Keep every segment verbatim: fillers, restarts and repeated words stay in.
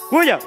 Cuida!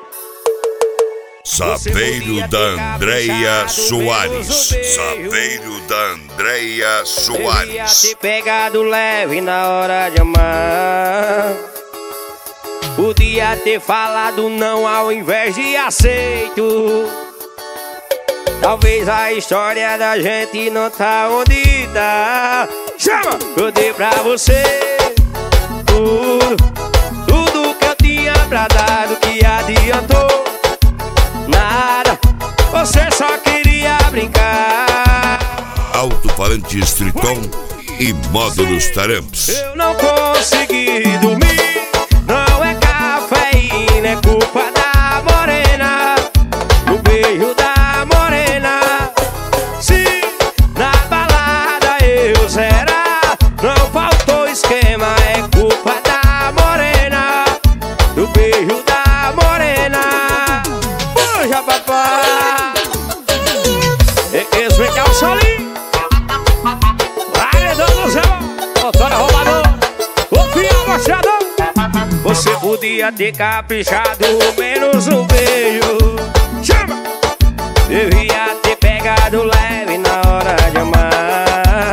Sapeiro da Andréia Soares. Sapeiro da Andréia Soares. Devia ter pegado leve na hora de amar. Podia ter falado não ao invés de aceito. Talvez a história da gente não tá onde tá. Chama! Eu dei pra você tudo, tudo que eu tinha pra dar. Do que adiantou? Nada, você só queria brincar. Alto-falante Triton e módulos Taramps. Eu não consegui dormir. Não é cafeína, é culpa da morena. O beijo da morena. Se na balada eu zerar, não faltou esquema, é culpa da morena. O beijo da morena. Puxa, papai. Eles vem cá o solinho. Paredão do céu. Doutora roubadora. O fiel mostrador. Você podia ter caprichado menos um beijo. Chama! Devia ter pegado leve na hora de amar.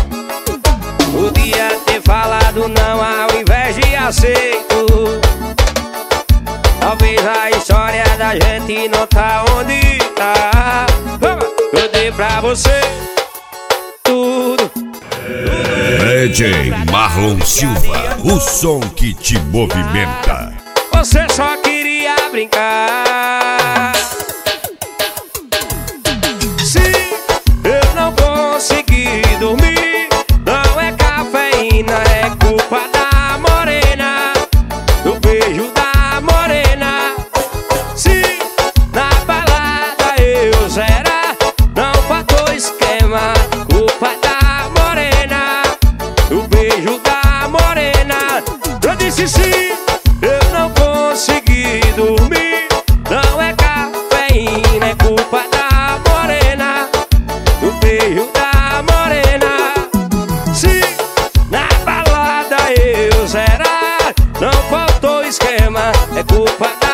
Podia ter falado não ao invés de aceito. Talvez a história da gente não tá onde tá. Eu dei pra você tudo. D J Marlon Silva, o som que te movimenta. Você só queria brincar. Se eu não consegui dormir, não é cafeína, é culpa da morena. Do beijo da morena. Se na balada eu zerar, não faltou esquema, culpa da morena. O beijo da morena. Eu disse sim, eu não consegui dormir. Não é cafeína, é culpa da morena. O beijo da morena. Se na balada eu zerar, não faltou esquema, é culpa da